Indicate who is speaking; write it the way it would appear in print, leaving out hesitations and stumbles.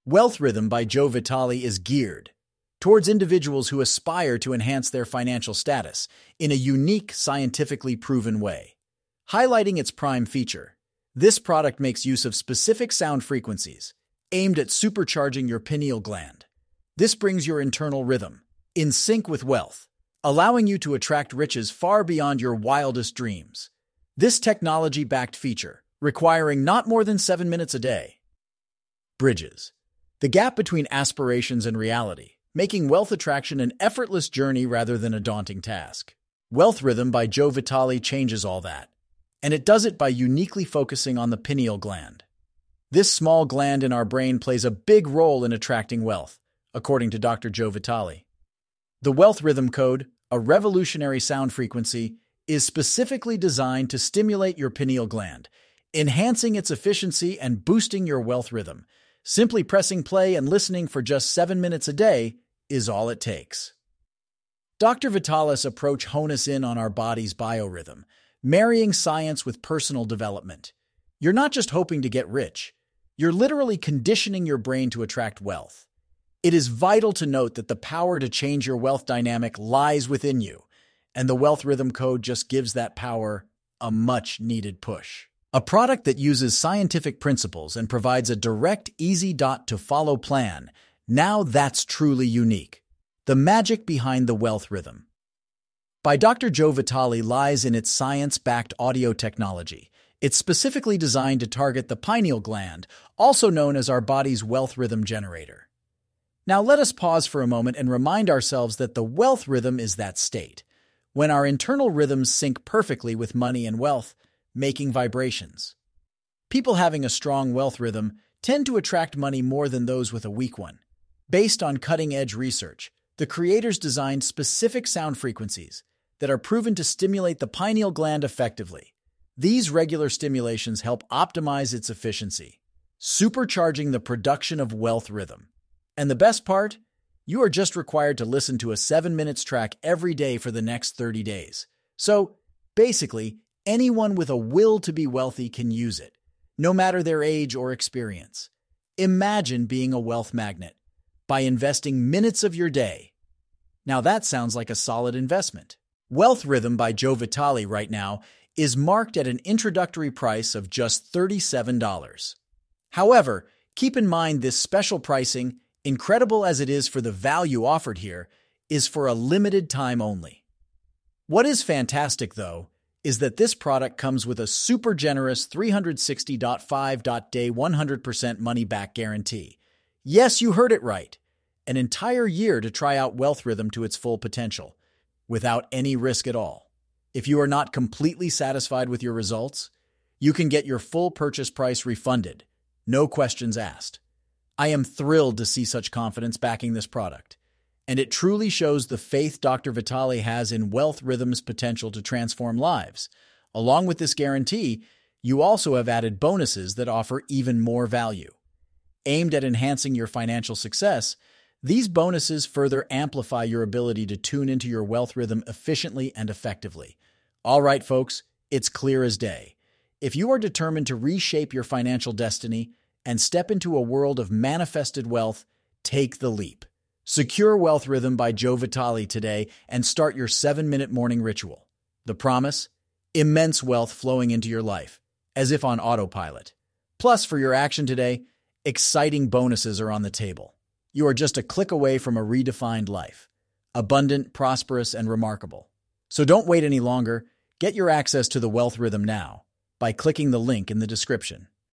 Speaker 1: Wealth Rhythm by Joe Vitale is geared towards individuals who aspire to enhance their financial status in a unique, scientifically proven way. Highlighting its prime feature, this product makes use of specific sound frequencies aimed at supercharging your pineal gland. This brings your internal rhythm in sync with wealth, allowing you to attract riches far beyond your wildest dreams. This technology-backed feature, requiring not more than 7 minutes a day, bridges the gap between aspirations and reality, making wealth attraction an effortless journey rather than a daunting task. Wealth Rhythm by Joe Vitale changes all that, and it does it by uniquely focusing on the pineal gland. This small gland in our brain plays a big role in attracting wealth, according to Dr. Joe Vitale. The Wealth Rhythm Code, a revolutionary sound frequency, is specifically designed to stimulate your pineal gland, enhancing its efficiency and boosting your wealth rhythm. Simply pressing play and listening for just 7 minutes a day is all it takes. Dr. Vitale's approach hones in on our body's biorhythm, marrying science with personal development. You're not just hoping to get rich, you're literally conditioning your brain to attract wealth. It is vital to note that the power to change your wealth dynamic lies within you, and the Wealth Rhythm Code just gives that power a much-needed push. A product that uses scientific principles and provides a direct, easy-to-follow plan. Now that's truly unique. The magic behind the Wealth Rhythm by Dr. Joe Vitale lies in its science-backed audio technology. It's specifically designed to target the pineal gland, also known as our body's wealth rhythm generator. Now let us pause for a moment and remind ourselves that the wealth rhythm is that state, when our internal rhythms sync perfectly with money and wealth, making vibrations. People having a strong wealth rhythm tend to attract money more than those with a weak one. Based on cutting-edge research, the creators designed specific sound frequencies that are proven to stimulate the pineal gland effectively. These regular stimulations help optimize its efficiency, supercharging the production of wealth rhythm. And the best part? You are just required to listen to a 7 minutes track every day for the next 30 days. So, basically, anyone with a will to be wealthy can use it, no matter their age or experience. Imagine being a wealth magnet by investing minutes of your day. Now that sounds like a solid investment. Wealth Rhythm by Joe Vitale right now is marked at an introductory price of just $37. However, keep in mind this special pricing, incredible as it is for the value offered here, is for a limited time only. What is fantastic, though, is that this product comes with a super generous 360.5-day 100% money-back guarantee. Yes, you heard it right. An entire year to try out Wealth Rhythm to its full potential, without any risk at all. If you are not completely satisfied with your results, you can get your full purchase price refunded, no questions asked. I am thrilled to see such confidence backing this product, and it truly shows the faith Dr. Vitale has in Wealth Rhythm's potential to transform lives. Along with this guarantee, you also have added bonuses that offer even more value. Aimed at enhancing your financial success, these bonuses further amplify your ability to tune into your wealth rhythm efficiently and effectively. All right, folks, it's clear as day. If you are determined to reshape your financial destiny and step into a world of manifested wealth, take the leap. Secure Wealth Rhythm by Joe Vitale today and start your 7-minute morning ritual. The promise? Immense wealth flowing into your life, as if on autopilot. Plus, for your action today, exciting bonuses are on the table. You are just a click away from a redefined life. Abundant, prosperous, and remarkable. So don't wait any longer. Get your access to the Wealth Rhythm now by clicking the link in the description.